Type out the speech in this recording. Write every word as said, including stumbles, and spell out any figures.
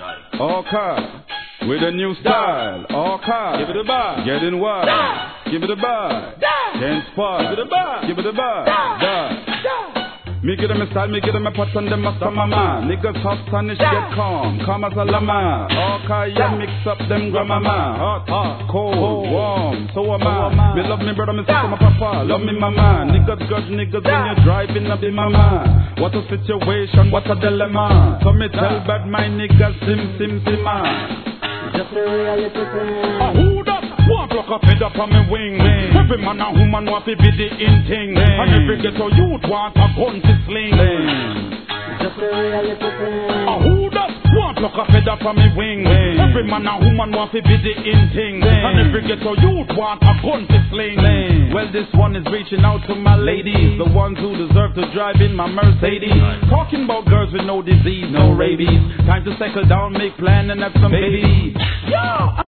Okay, with a new style. Okay, Give it a bar. getting wild. Give it a bar. Ten spot. Give it a bar. Give it a bar. Da. Me get them a style, me get them a pattern, them a summer man. Niggas hot, Spanish get calm, calm as a llama. Okay, yeah, mix up them grandma. Hot, hot, cold, warm, so am I. Me love me brother, me sister, my papa, love me mama. Niggas judge niggas when you're driving up in mama. What a situation, what a dilemma. So me tell bad my niggas sim sim simma. Just a reality thing. Ah, who that? One block up head up on me wing. wing. Every man and woman want to be the in thing. And every ghetto youth want a gun to sling. Just a reality thing. Ah, who that? One block up head up on me wing. wing. Every man and woman want to be the in thing. And every ghetto youth want a gun to sling. Well, this one is reaching out to my ladies, the ones who deserve to drive in my Mercedes. Talking about girls with no disease, no rabies. Time to settle down, make plan and have some babies. Yo!